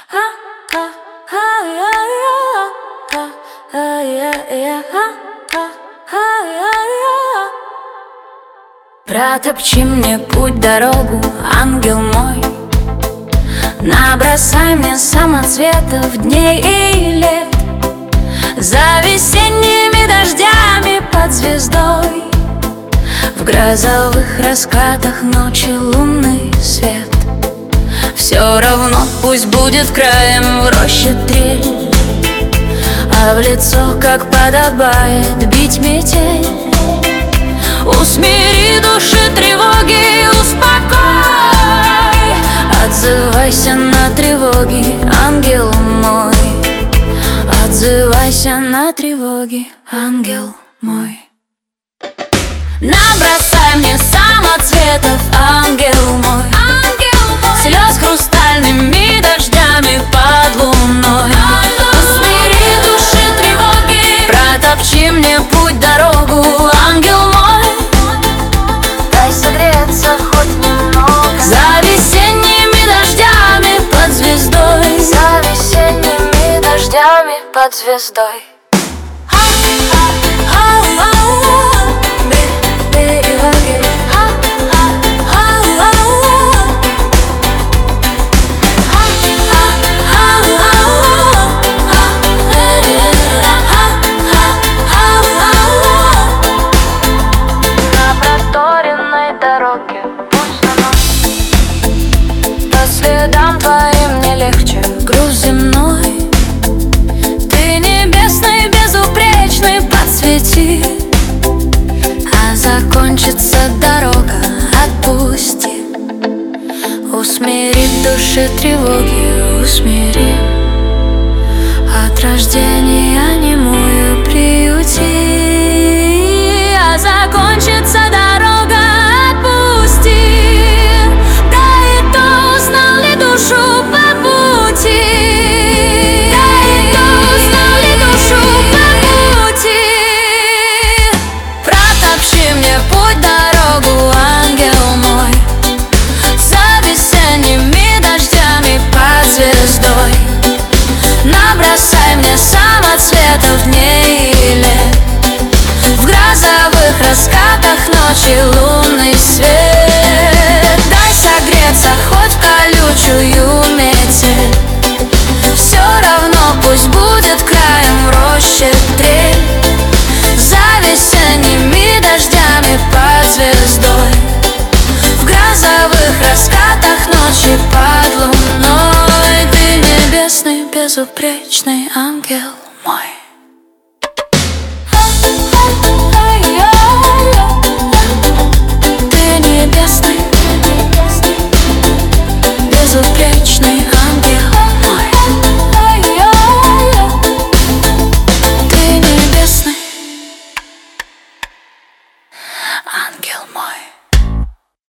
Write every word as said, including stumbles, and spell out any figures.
Протопчи мне путь, дорогу, ангел мой. Набросай мне самоцветов дней и лет, за весенними дождями под звездой, в грозовых раскатах ночи лунный свет. Все равно пусть будет краем в роще трель, а в лицо, как подобает, бить метель. Усмири души тревоги, успокой. Отзывайся на тревоги, ангел мой. Отзывайся на тревоги, ангел мой. Набросай мне самоцветов, ангел мой, ангел мой. Слез хрустальными дождями под луной. Усмири души тревоги, протопчи мне путь, дорогу, ангел мой. Дай согреться хоть немного, за весенними дождями под звездой, за весенними дождями под звездой. Следам твоим не легче груз земной. Ты небесный, безупречный, подсвети, а закончится дорога, отпусти. Усмири в душе тревоги, усмири. От рождения немую приюти, а закончится дорога, отпусти. Набросай мне самоцветов дней и лет, в грозовых раскатах ночи лунный свет. Дай согреться хоть в колючую метель, все равно пусть будет краем в роще трель, за весенними дождями под звездой, в грозовых раскатах ночи под луной. Ты небесный, безупречный ангел мой.